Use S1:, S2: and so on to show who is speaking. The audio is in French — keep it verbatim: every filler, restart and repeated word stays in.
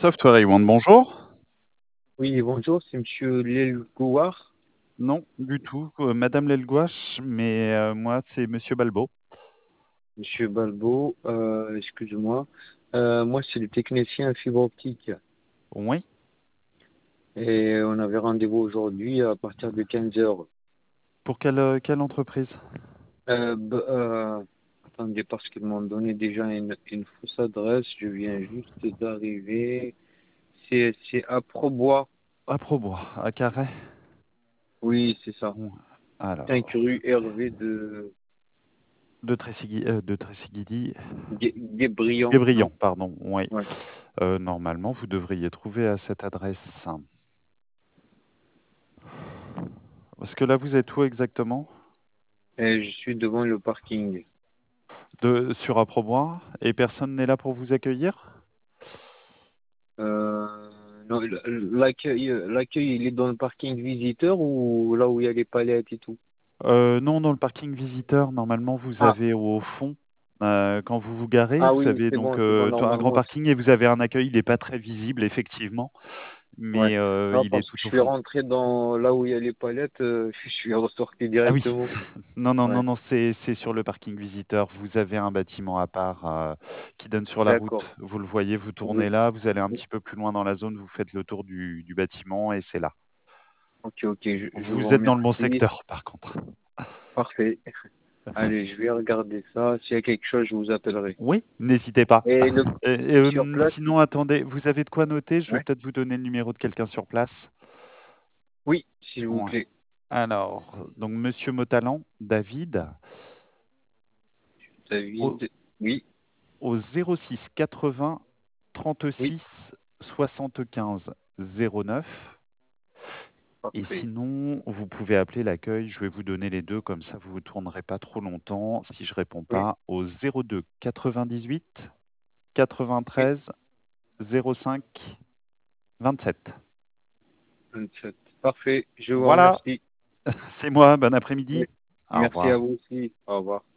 S1: Software One, bonjour.
S2: Oui, bonjour, c'est Monsieur Lelgouar.
S1: Non, du tout. euh, Madame Lelgouache, mais euh, moi, c'est Monsieur Balbo.
S2: Monsieur Balbo, euh, excuse-moi. Euh, moi, c'est le technicien fibre optique.
S1: Oui.
S2: Et on avait rendez-vous aujourd'hui à partir de quinze heures.
S1: Pour quelle, euh, quelle entreprise?
S2: Euh, b- euh, attendez, parce qu'ils m'ont donné déjà une, une fausse adresse. Je viens juste d'arriver. C'est, c'est à Probois.
S1: À Probois, à Carhaix.
S2: Oui, c'est ça.
S1: Bon,
S2: cinq
S1: alors,
S2: rue Hervé de
S1: de Tressigui, euh, de Tressigidi.
S2: Gue- Guébriant,
S1: Guébriant,
S2: non?
S1: pardon. Oui.
S2: Ouais.
S1: Euh, normalement, vous devriez trouver à cette adresse. Parce que là, vous êtes où exactement?
S2: Et je suis devant le parking.
S1: De, sur Aprobois, et personne n'est là pour vous accueillir?
S2: Euh, non, l- l'accueil, l'accueil, il est dans le parking visiteur ou là où il y a les palettes et tout?
S1: Euh, non, dans le parking visiteur, normalement, vous
S2: Ah,
S1: avez au fond, euh, quand vous vous garez,
S2: ah
S1: vous
S2: oui,
S1: avez
S2: c'est
S1: donc
S2: bon, c'est bon,
S1: euh, un grand
S2: normalement.
S1: parking et vous avez un accueil. Il n'est pas très visible, effectivement,
S2: Ouais.
S1: mais euh,
S2: Non,
S1: il est
S2: parce que
S1: tout
S2: je
S1: au
S2: suis
S1: fond.
S2: rentré dans là où il y a les palettes, euh, je suis ressorti
S1: Ah oui,
S2: directement.
S1: non, non, non,
S2: Ouais,
S1: non, c'est c'est sur le parking visiteur. Vous avez un bâtiment à part euh, qui donne sur la
S2: d'accord.
S1: route. Vous le voyez, vous
S2: Oui.
S1: tournez là, vous allez un petit peu plus loin dans la zone, vous faites le tour du, du bâtiment et c'est là.
S2: Ok, ok, je, je vous
S1: Vous êtes dans le bon
S2: remercie.
S1: secteur, par contre.
S2: Parfait. Allez, je vais regarder ça. S'il y a quelque chose, je vous appellerai.
S1: Oui, n'hésitez pas.
S2: Et le
S1: Et, et,
S2: sur
S1: euh,
S2: place?
S1: sinon, attendez, vous avez de quoi noter? Je vais
S2: Ouais.
S1: peut-être vous donner le numéro de quelqu'un sur place.
S2: Oui, s'il vous
S1: Ouais.
S2: plaît.
S1: Alors, donc Monsieur Motalan, David, au,
S2: David. Oui,
S1: au zéro six quatre-vingts
S2: oui,
S1: trente-six soixante-quinze zéro neuf. Et
S2: parfait.
S1: sinon, vous pouvez appeler l'accueil. Je vais vous donner les deux, comme ça vous ne vous tournerez pas trop longtemps. Si je réponds
S2: Oui,
S1: pas, au zéro deux quatre-vingt-dix-huit
S2: oui,
S1: quatre-vingt-treize zéro cinq vingt-sept.
S2: vingt-sept. Parfait, je vous
S1: Voilà,
S2: remercie.
S1: c'est moi. Bon après-midi.
S2: Oui.
S1: Au
S2: Merci à
S1: revoir.
S2: vous aussi. Au revoir.